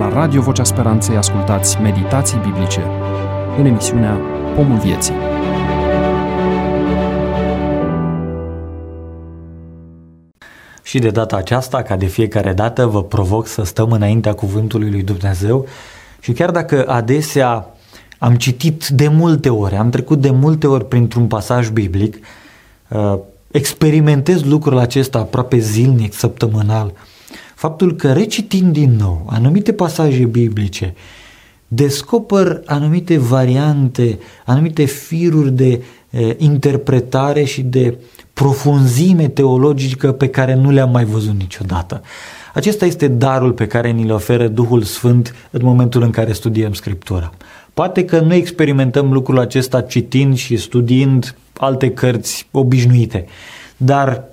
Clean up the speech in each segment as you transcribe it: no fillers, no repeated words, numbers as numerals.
La Radio Vocea Speranței ascultați meditații biblice în emisiunea Pomul Vieții. Și de data aceasta, ca de fiecare dată, vă provoc să stăm înaintea cuvântului lui Dumnezeu și chiar dacă adesea am citit de multe ori, am trecut de multe ori printr-un pasaj biblic, experimentez lucrul acesta aproape zilnic, săptămânal, faptul că recitind din nou anumite pasaje biblice, descoper anumite variante, anumite firuri de interpretare și de profunzime teologică pe care nu le-am mai văzut niciodată. Acesta este darul pe care ni-l oferă Duhul Sfânt în momentul în care studiem Scriptura. Poate că nu experimentăm lucrul acesta citind și studiind alte cărți obișnuite, dar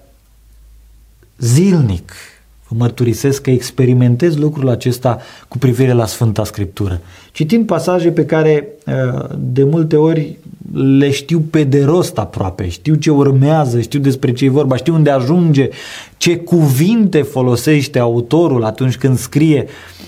zilnic vă mărturisesc că experimentez lucrul acesta cu privire la Sfânta Scriptură. Citind pasaje pe care de multe ori le știu pe de rost aproape, știu ce urmează, știu despre ce e vorba, știu unde ajunge, ce cuvinte folosește autorul atunci când scrie,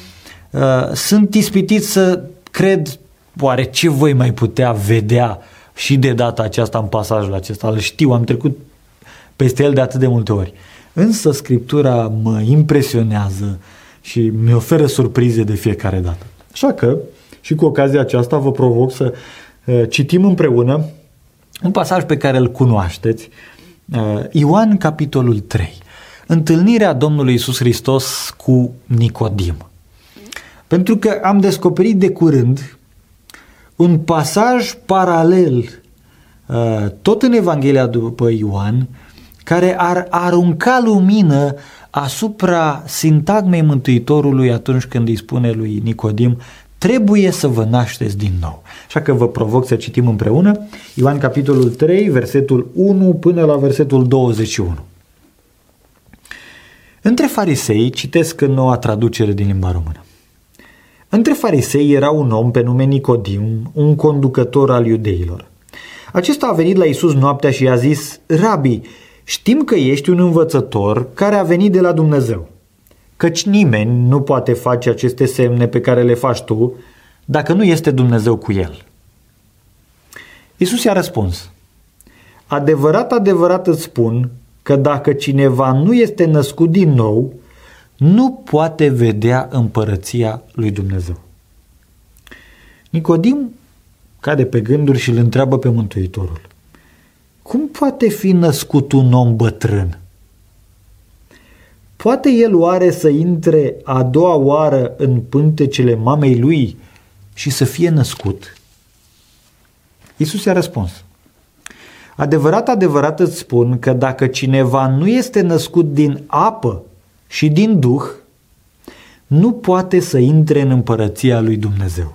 sunt ispitit să cred, oare ce voi mai putea vedea și de data aceasta în pasajul acesta, îl știu, am trecut peste el de atât de multe ori. Însă Scriptura mă impresionează și mi oferă surprize de fiecare dată. Așa că, și cu ocazia aceasta, vă provoc să citim împreună un pasaj pe care îl cunoașteți, Ioan, capitolul 3. Întâlnirea Domnului Iisus Hristos cu Nicodim. Pentru că am descoperit de curând un pasaj paralel, tot în Evanghelia după Ioan, care ar arunca lumină asupra sintagmei Mântuitorului atunci când îi spune lui Nicodim: trebuie să vă nașteți din nou. Așa că vă provoc să citim împreună Ioan capitolul 3, versetul 1 până la versetul 21. Între farisei, citesc în Noua Traducere din limba română. Între farisei era un om pe nume Nicodim, un conducător al iudeilor. Acesta a venit la Iisus noaptea și i-a zis: Rabi, știm că ești un învățător care a venit de la Dumnezeu, căci nimeni nu poate face aceste semne pe care le faci tu dacă nu este Dumnezeu cu el. Iisus i-a răspuns: adevărat, adevărat îți spun că dacă cineva nu este născut din nou, nu poate vedea împărăția lui Dumnezeu. Nicodim cade pe gânduri și îl întreabă pe Mântuitorul: cum poate fi născut un om bătrân? Poate el oare să intre a doua oară în pântecele mamei lui și să fie născut? Iisus i-a răspuns: adevărat, adevărat îți spun că dacă cineva nu este născut din apă și din Duh, nu poate să intre în împărăția lui Dumnezeu.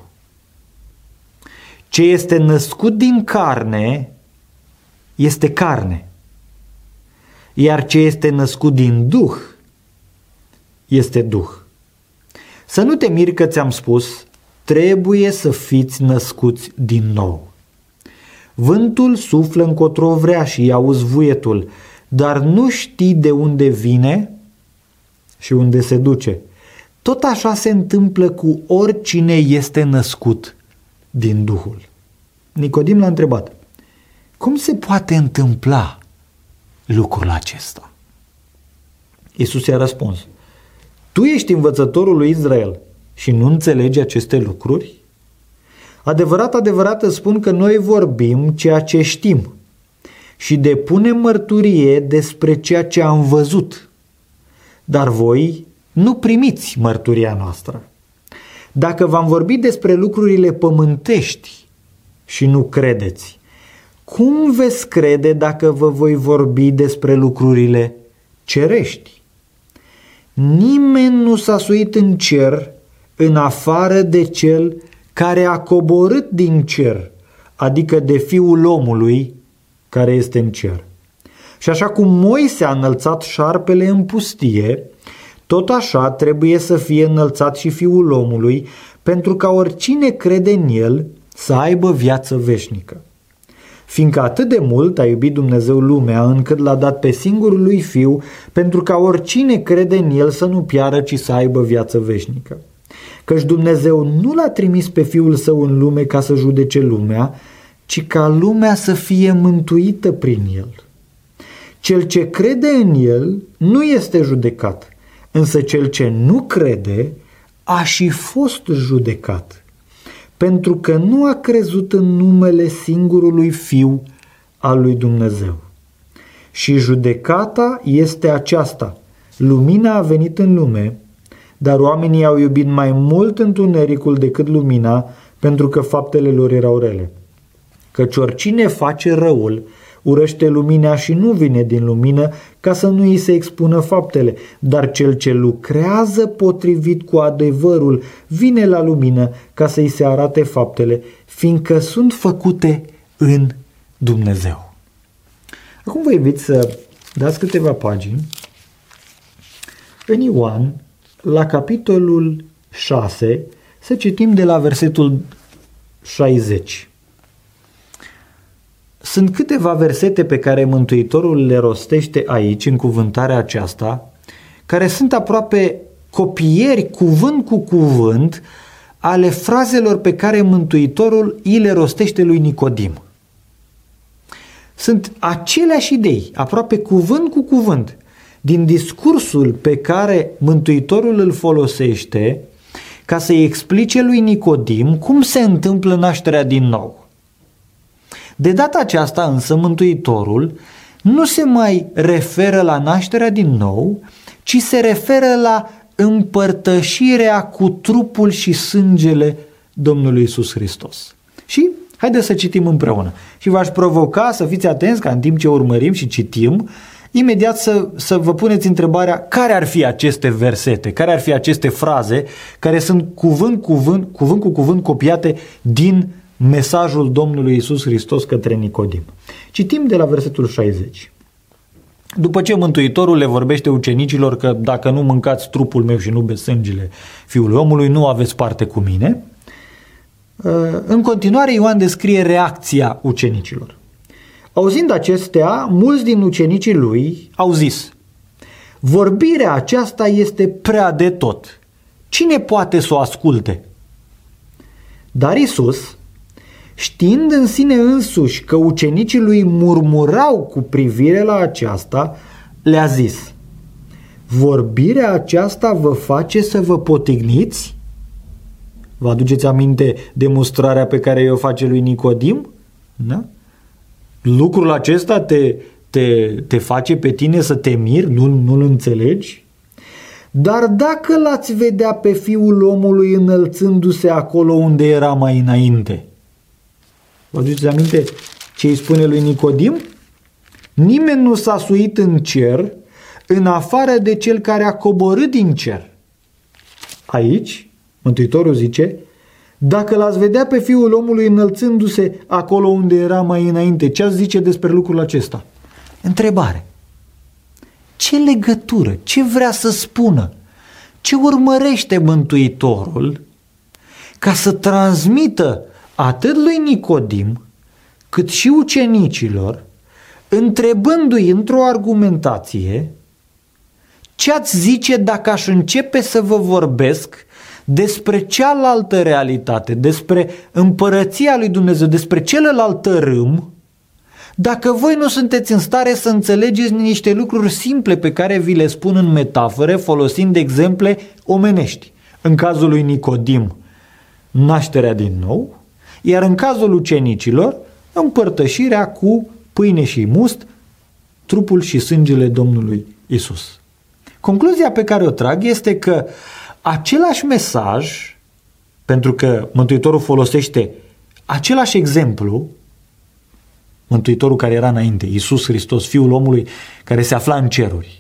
Ce este născut din carne este carne, iar ce este născut din Duh este Duh. Să nu te miri că ți-am spus, trebuie să fiți născuți din nou. Vântul suflă încotro vrea și auzi vuietul, dar nu știi de unde vine și unde se duce. Tot așa se întâmplă cu oricine este născut din Duhul. Nicodim l-a întrebat: cum se poate întâmpla lucrul acesta? Iisus i-a răspuns: tu ești învățătorul lui Israel și nu înțelegi aceste lucruri? Adevărat, adevărat îți spun că noi vorbim ceea ce știm și depunem mărturie despre ceea ce am văzut, dar voi nu primiți mărturia noastră. Dacă v-am vorbit despre lucrurile pământești și nu credeți, cum veți crede dacă vă voi vorbi despre lucrurile cerești? Nimeni nu s-a suit în cer în afară de cel care a coborât din cer, adică de Fiul omului care este în cer. Și așa cum Moise a înălțat șarpele în pustie, tot așa trebuie să fie înălțat și Fiul omului, pentru ca oricine crede în el să aibă viață veșnică. Fiindcă atât de mult a iubit Dumnezeu lumea, încât l-a dat pe singurul lui Fiu, pentru ca oricine crede în el să nu piară, ci să aibă viață veșnică. Căci Dumnezeu nu l-a trimis pe Fiul Său în lume ca să judece lumea, ci ca lumea să fie mântuită prin El. Cel ce crede în El nu este judecat, însă cel ce nu crede a și fost judecat, pentru că nu a crezut în numele singurului Fiu al lui Dumnezeu. Și judecata este aceasta: lumina a venit în lume, dar oamenii au iubit mai mult întunericul decât lumina, pentru că faptele lor erau rele. Căci oricine face răul urăște lumina și nu vine din lumină, ca să nu îi se expună faptele, dar cel ce lucrează potrivit cu adevărul vine la lumină, ca să îi se arate faptele, fiindcă sunt făcute în Dumnezeu. Acum vă invit să dați câteva pagini în Ioan, la capitolul 6, să citim de la versetul 60. Sunt câteva versete pe care Mântuitorul le rostește aici, în cuvântarea aceasta, care sunt aproape copieri, cuvânt cu cuvânt, ale frazelor pe care Mântuitorul îi le rostește lui Nicodim. Sunt aceleași idei, aproape cuvânt cu cuvânt, din discursul pe care Mântuitorul îl folosește ca să-i explice lui Nicodim cum se întâmplă nașterea din nou. De data aceasta însă Mântuitorul nu se mai referă la nașterea din nou, ci se referă la împărtășirea cu trupul și sângele Domnului Iisus Hristos. Și haideți să citim împreună. Și v-aș provoca să fiți atenți ca în timp ce urmărim și citim, imediat să vă puneți întrebarea care ar fi aceste versete, care ar fi aceste fraze care sunt cuvânt cu cuvânt copiate din mesajul Domnului Iisus Hristos către Nicodim. Citim de la versetul 60. După ce Mântuitorul le vorbește ucenicilor că dacă nu mâncați trupul meu și nu beți sângele Fiului Omului, nu aveți parte cu mine, în continuare Ioan descrie reacția ucenicilor. Auzind acestea, mulți din ucenicii lui au zis: vorbirea aceasta este prea de tot. Cine poate să o asculte? Dar Iisus, știind în sine însuși că ucenicii lui murmurau cu privire la aceasta, le-a zis: vorbirea aceasta vă face să vă potigniți? Vă aduceți aminte demonstrarea pe care i-o face lui Nicodim? Da? Lucrul acesta te face pe tine să te miri? Nu-l înțelegi? Dar dacă l-ați vedea pe Fiul omului înălțându-se acolo unde era mai înainte? Vă aduceți aminte ce îi spune lui Nicodim? Nimeni nu s-a suit în cer în afară de cel care a coborât din cer. Aici Mântuitorul zice: dacă l-ați vedea pe Fiul omului înălțându-se acolo unde era mai înainte, ce ați zice despre lucrul acesta? Întrebare. Ce legătură? Ce vrea să spună? Ce urmărește Mântuitorul ca să transmită atât lui Nicodim cât și ucenicilor, întrebându-i într-o argumentație: ce ați zice dacă aș începe să vă vorbesc despre cealaltă realitate, despre împărăția lui Dumnezeu, despre celălalt tărâm, dacă voi nu sunteți în stare să înțelegeți niște lucruri simple pe care vi le spun în metafore, folosind exemple omenești. În cazul lui Nicodim, nașterea din nou, iar în cazul ucenicilor, împărtășirea cu pâine și must, trupul și sângele Domnului Isus. Concluzia pe care o trag este că același mesaj, pentru că Mântuitorul folosește același exemplu, Mântuitorul care era înainte, Iisus Hristos, Fiul omului care se afla în ceruri.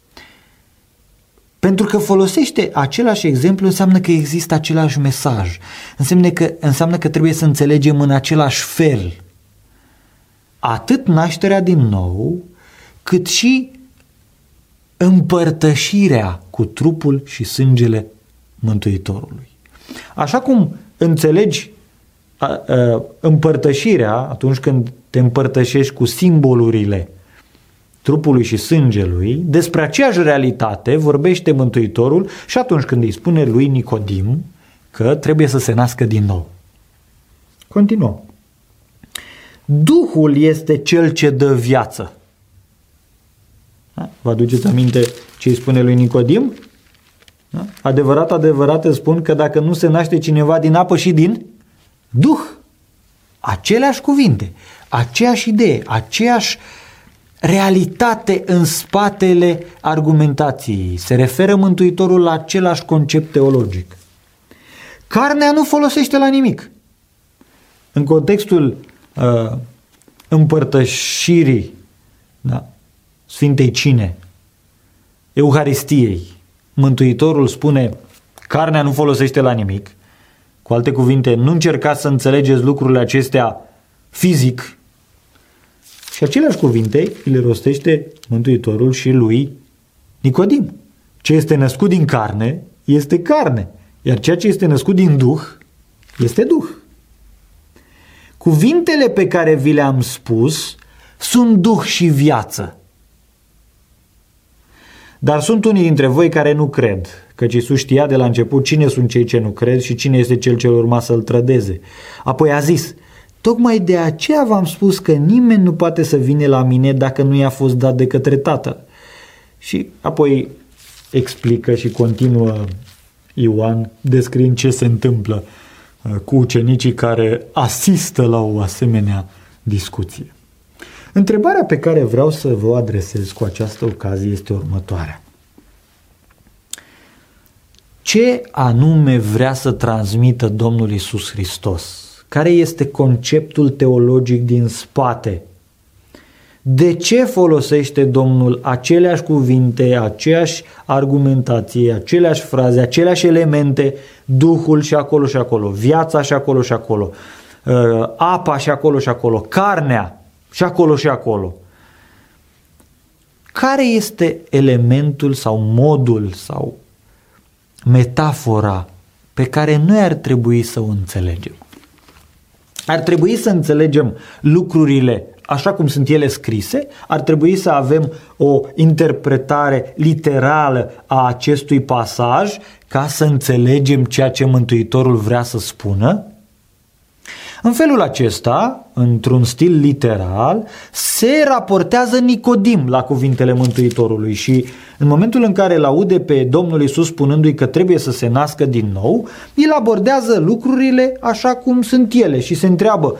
Pentru că folosește același exemplu, înseamnă că există același mesaj. Înseamnă că trebuie să înțelegem în același fel atât nașterea din nou, cât și împărtășirea cu trupul și sângele Mântuitorului. Așa cum înțelegi împărtășirea atunci când te împărtășești cu simbolurile trupului și sângelui, despre aceeași realitate vorbește Mântuitorul și atunci când îi spune lui Nicodim că trebuie să se nască din nou. Continuăm. Duhul este cel ce dă viață. Da? Vă aduceți aminte ce îi spune lui Nicodim? Da? Adevărat, adevărat îți spun că dacă nu se naște cineva din apă și din Duh, aceleași cuvinte, aceeași idee, aceeași realitate în spatele argumentației. Se referă Mântuitorul la același concept teologic. Carnea nu folosește la nimic. În contextul împărtășirii, da, Sfintei Cine, Euharistiei, Mântuitorul spune carnea nu folosește la nimic. Cu alte cuvinte, nu încercați să înțelegeți lucrurile acestea fizic. Și aceleași cuvinte le rostește Mântuitorul și lui Nicodim. Ce este născut din carne este carne, iar ceea ce este născut din Duh este Duh. Cuvintele pe care vi le-am spus sunt Duh și viață. Dar sunt unii dintre voi care nu cred, căci Iisus știa de la început cine sunt cei ce nu cred și cine este cel ce urma să-l trădeze. Apoi a zis: tocmai de aceea v-am spus că nimeni nu poate să vină la mine dacă nu i-a fost dat de către Tatăl. Și apoi explică și continuă Ioan descriind ce se întâmplă cu ucenicii care asistă la o asemenea discuție. Întrebarea pe care vreau să vă adresez cu această ocazie este următoarea. Ce anume vrea să transmită Domnul Iisus Hristos? Care este conceptul teologic din spate? De ce folosește Domnul aceleași cuvinte, aceeași argumentație, aceleași fraze, aceleași elemente, Duhul și acolo, viața și acolo, apa și acolo, carnea și acolo? Care este elementul sau modul sau metafora pe care noi ar trebui să o înțelegem? Ar trebui să înțelegem lucrurile așa cum sunt ele scrise, ar trebui să avem o interpretare literală a acestui pasaj ca să înțelegem ceea ce Mântuitorul vrea să spună. În felul acesta, într-un stil literal, se raportează Nicodim la cuvintele Mântuitorului și în momentul în care îl aude pe Domnul Iisus spunându-i că trebuie să se nască din nou, el abordează lucrurile așa cum sunt ele și se întreabă: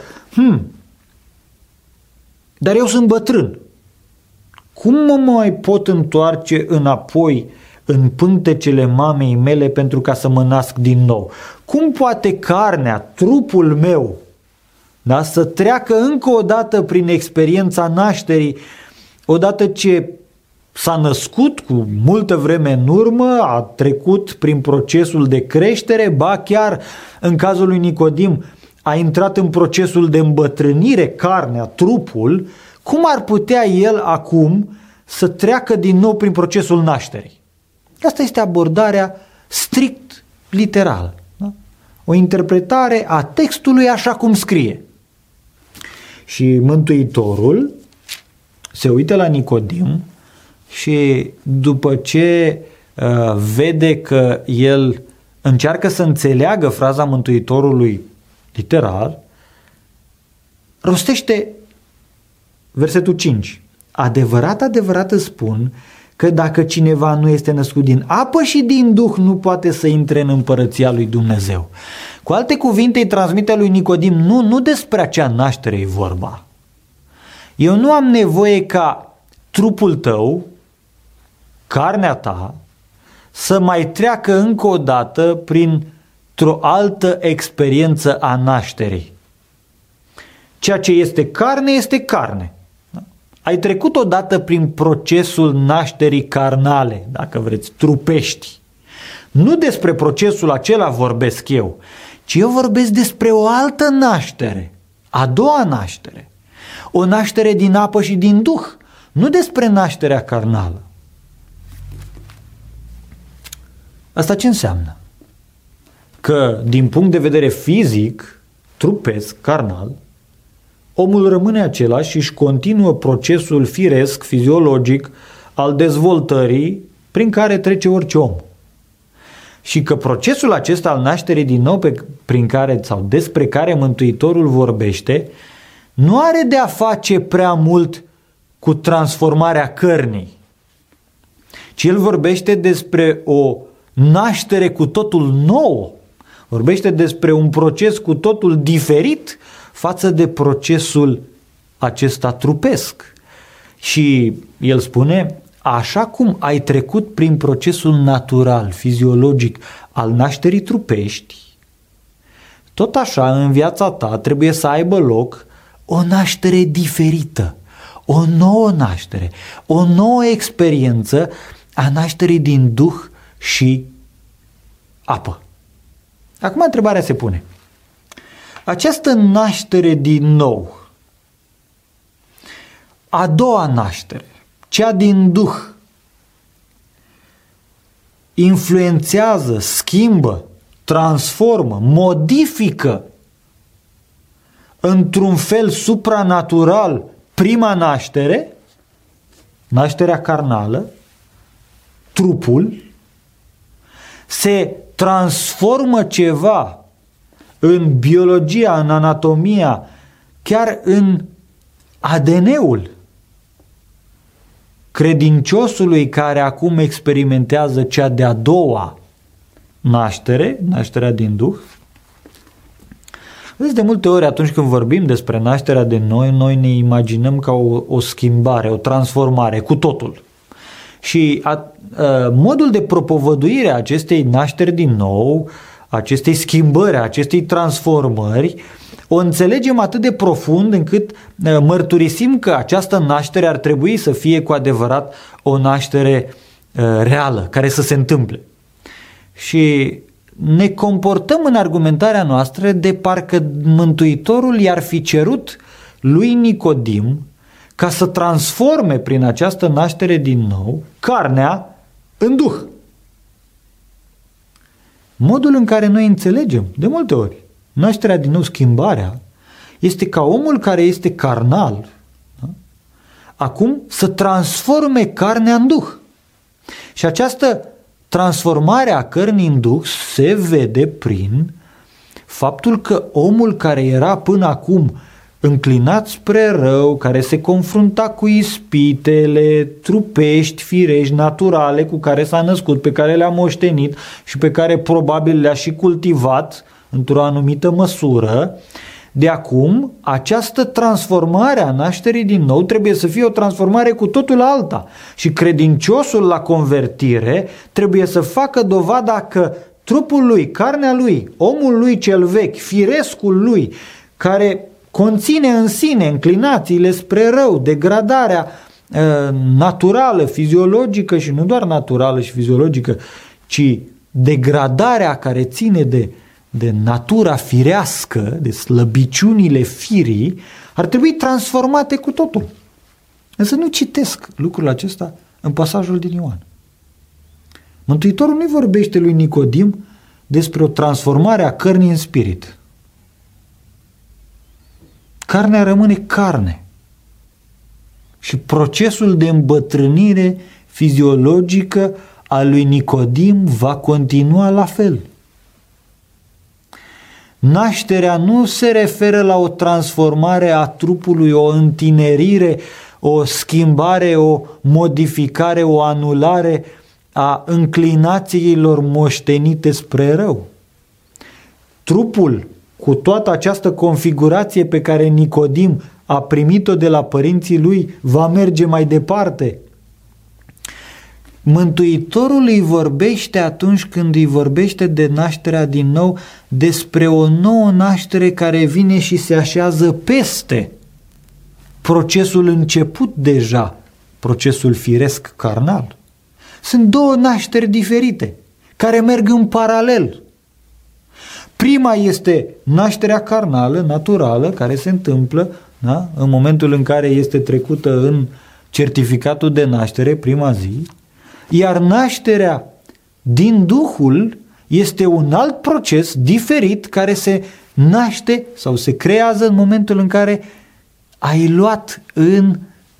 dar eu sunt bătrân. Cum mă mai pot întoarce înapoi în pântecele mamei mele pentru ca să mă nasc din nou? Cum poate carnea, trupul meu, da, să treacă încă o dată prin experiența nașterii, odată ce s-a născut cu multă vreme în urmă, a trecut prin procesul de creștere, ba chiar în cazul lui Nicodim a intrat în procesul de îmbătrânire, carnea, trupul? Cum ar putea el acum să treacă din nou prin procesul nașterii? Asta este abordarea strict literală. Da? O interpretare a textului așa cum scrie. Și Mântuitorul se uită la Nicodim și după ce vede că el încearcă să înțeleagă fraza Mântuitorului literal, rostește versetul 5. Adevărat, adevărat îți spun că dacă cineva nu este născut din apă și din Duh, nu poate să intre în împărăția lui Dumnezeu. Cu alte cuvinte, îi transmite lui Nicodim: nu despre acea naștere e vorba. Eu nu am nevoie ca trupul tău, carnea ta, să mai treacă încă o dată printr-o altă experiență a nașterii. Ceea ce este carne, este carne. Ai trecut odată prin procesul nașterii carnale, dacă vreți, trupești. Nu despre procesul acela vorbesc eu, ci eu vorbesc despre o altă naștere, a doua naștere. O naștere din apă și din Duh, nu despre nașterea carnală. Asta ce înseamnă? Că din punct de vedere fizic, trupesc, carnal, omul rămâne același și își continuă procesul firesc, fiziologic, al dezvoltării prin care trece orice om. Și că procesul acesta al nașterii din nou prin care sau despre care Mântuitorul vorbește nu are de a face prea mult cu transformarea cărnii, ci el vorbește despre o naștere cu totul nouă, vorbește despre un proces cu totul diferit față de procesul acesta trupesc. Și el spune, așa cum ai trecut prin procesul natural, fiziologic al nașterii trupești, tot așa în viața ta trebuie să aibă loc o naștere diferită, o nouă naștere, o nouă experiență a nașterii din Duh și apă. Acum întrebarea se pune. Această naștere din nou, a doua naștere, cea din Duh, influențează, schimbă, transformă, modifică într-un fel supranatural prima naștere, nașterea carnală, trupul, se transformă ceva în biologia, în anatomia, chiar în ADN-ul credinciosului care acum experimentează cea de-a doua naștere, nașterea din Duh. Vedeți, de multe ori atunci când vorbim despre nașterea de noi ne imaginăm ca o schimbare, o transformare cu totul. Și modul de propovăduire a acestei nașteri din nou, acestei schimbări, acestei transformări, o înțelegem atât de profund încât mărturisim că această naștere ar trebui să fie cu adevărat o naștere reală, care să se întâmple. Și ne comportăm în argumentarea noastră de parcă Mântuitorul i-ar fi cerut lui Nicodim ca să transforme prin această naștere din nou carnea în Duh. Modul în care noi înțelegem, de multe ori, nașterea din nou, schimbarea, este ca omul care este carnal, da? Acum să transforme carnea în Duh. Și această transformare a cărnii în Duh se vede prin faptul că omul care era până acum înclinat spre rău, care se confrunta cu ispitele trupești, firești, naturale, cu care s-a născut, pe care le-a moștenit și pe care probabil le-a și cultivat într-o anumită măsură, de acum această transformare a nașterii din nou trebuie să fie o transformare cu totul alta. Și credinciosul la convertire trebuie să facă dovada că trupul lui, carnea lui, omul lui cel vechi, firescul lui, care conține în sine înclinațiile spre rău, degradarea naturală, fiziologică și nu doar naturală și fiziologică, ci degradarea care ține de natura firească, de slăbiciunile firii, ar trebui transformate cu totul. Însă nu citesc lucrul acesta în pasajul din Ioan. Mântuitorul nu vorbește lui Nicodim despre o transformare a cărnii în spirit. Carnea rămâne carne. Și procesul de îmbătrânire fiziologică a lui Nicodim va continua la fel. Nașterea nu se referă la o transformare a trupului, o întinerire, o schimbare, o modificare, o anulare a înclinațiilor moștenite spre rău. Trupul, cu toată această configurație pe care Nicodim a primit-o de la părinții lui, va merge mai departe. Mântuitorul îi vorbește atunci când îi vorbește de nașterea din nou despre o nouă naștere care vine și se așează peste procesul început deja, procesul firesc carnal. Sunt două nașteri diferite care merg în paralel. Prima este nașterea carnală, naturală, care se întâmplă, da? În momentul în care este trecută în certificatul de naștere, prima zi, iar nașterea din Duhul este un alt proces diferit care se naște sau se creează în momentul în care ai luat în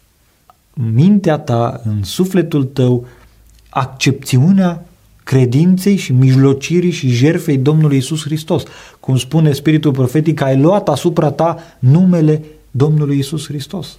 mintea ta, în sufletul tău, accepțiunea credinței și mijlocirii și jertfei Domnului Iisus Hristos. Cum spune Spiritul Profetic, ai luat asupra ta numele Domnului Iisus Hristos.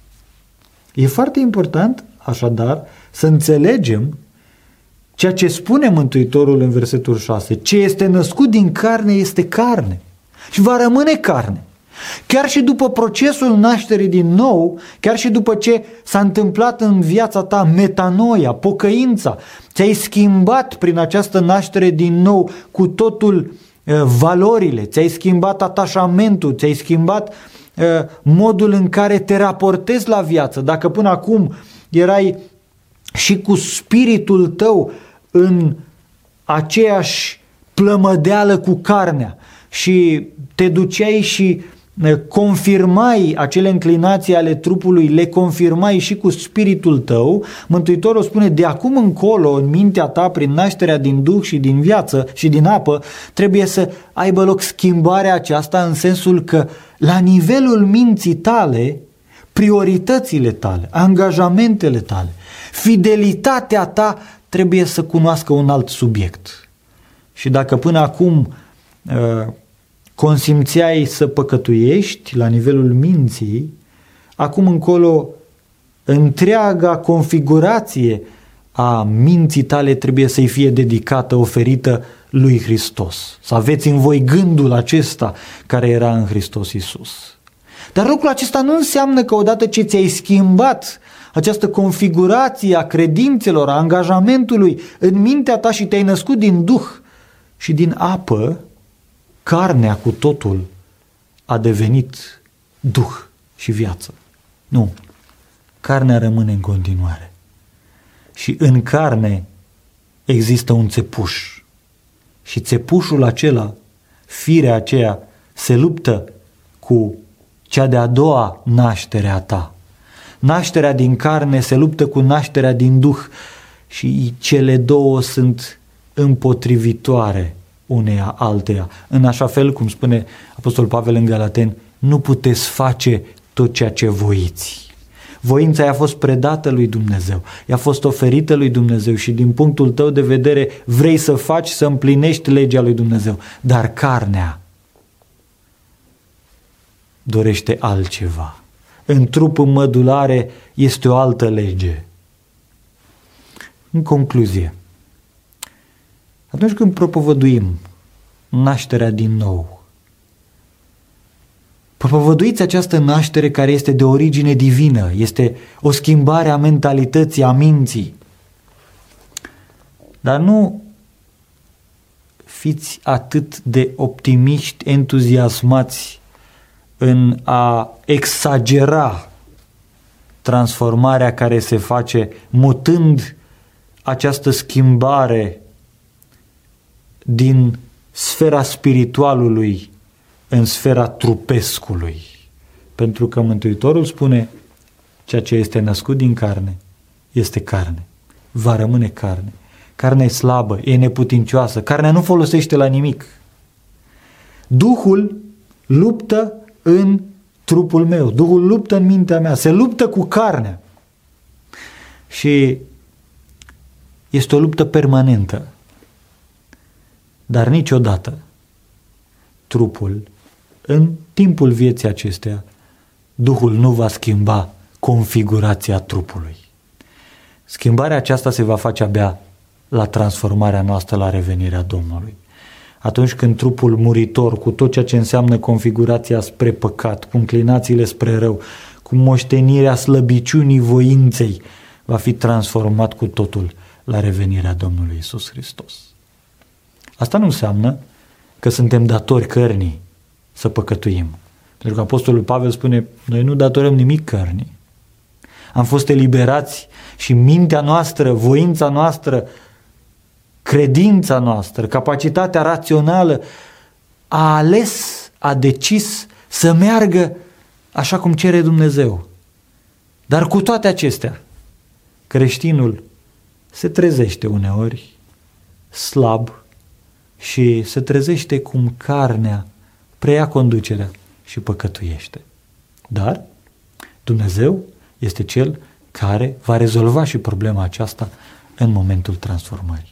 E foarte important, așadar, să înțelegem ceea ce spune Mântuitorul în versetul 6. Ce este născut din carne este carne și va rămâne carne. Chiar și după procesul nașterii din nou, chiar și după ce s-a întâmplat în viața ta metanoia, pocăința, ți-ai schimbat prin această naștere din nou cu totul valorile, ți-ai schimbat atașamentul, ți-ai schimbat modul în care te raportezi la viață. Dacă până acum erai și cu spiritul tău în aceeași plămădeală cu carnea și te duceai și confirmai acele înclinații ale trupului, le confirmai și cu spiritul tău, Mântuitorul spune, de acum încolo, în mintea ta, prin nașterea din Duh și din viață și din apă, trebuie să aibă loc schimbarea aceasta, în sensul că la nivelul minții tale, prioritățile tale, angajamentele tale, fidelitatea ta trebuie să cunoască un alt subiect. Și dacă până acum consimțeai să păcătuiești la nivelul minții, acum încolo întreaga configurație a minții tale trebuie să-i fie dedicată, oferită lui Hristos. Să aveți în voi gândul acesta care era în Hristos Iisus. Dar lucrul acesta nu înseamnă că odată ce ți-ai schimbat această configurație a credințelor, a angajamentului în mintea ta și te-ai născut din Duh și din apă, carnea cu totul a devenit Duh și viață. Nu. Carnea rămâne în continuare. Și în carne există un țepuș. Și țepușul acela, firea aceea, se luptă cu cea de-a doua naștere a ta. Nașterea din carne se luptă cu nașterea din Duh și cele două sunt împotrivitoare uneia alteia. În așa fel, cum spune Apostolul Pavel în Galateni, nu puteți face tot ceea ce voiți. Voința i-a fost predată lui Dumnezeu, i-a fost oferită lui Dumnezeu și din punctul tău de vedere vrei să faci, să împlinești legea lui Dumnezeu, dar carnea dorește altceva. În trupul mădulare este o altă lege. În concluzie, atunci când propovăduim nașterea din nou, propovăduiți această naștere care este de origine divină, este o schimbare a mentalității, a minții. Dar nu fiți atât de optimiști, entuziasmați în a exagera transformarea care se face mutând această schimbare din sfera spiritualului în sfera trupescului. Pentru că Mântuitorul spune, ceea ce este născut din carne este carne, va rămâne carne. Carnea e slabă, e neputincioasă, carnea nu folosește la nimic. Duhul luptă în trupul meu, Duhul luptă în mintea mea, se luptă cu carnea. Și este o luptă permanentă. Dar niciodată trupul, în timpul vieții acesteia, Duhul nu va schimba configurația trupului. Schimbarea aceasta se va face abia la transformarea noastră, la revenirea Domnului. Atunci când trupul muritor, cu tot ceea ce înseamnă configurația spre păcat, cu înclinațiile spre rău, cu moștenirea slăbiciunii voinței, va fi transformat cu totul la revenirea Domnului Iisus Hristos. Asta nu înseamnă că suntem datori cărnii să păcătuim. Pentru că Apostolul Pavel spune, noi nu datorăm nimic cărnii. Am fost eliberați și mintea noastră, voința noastră, credința noastră, capacitatea rațională a ales, a decis să meargă așa cum cere Dumnezeu. Dar cu toate acestea, creștinul se trezește uneori slab și se trezește cum carnea preia conducerea și păcătuiește. Dar Dumnezeu este Cel care va rezolva și problema aceasta în momentul transformării.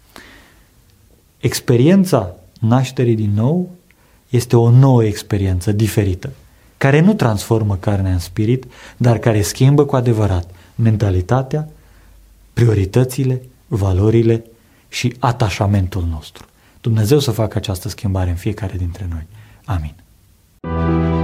Experiența nașterii din nou este o nouă experiență diferită, care nu transformă carnea în spirit, dar care schimbă cu adevărat mentalitatea, prioritățile, valorile și atașamentul nostru. Dumnezeu să facă această schimbare în fiecare dintre noi. Amin.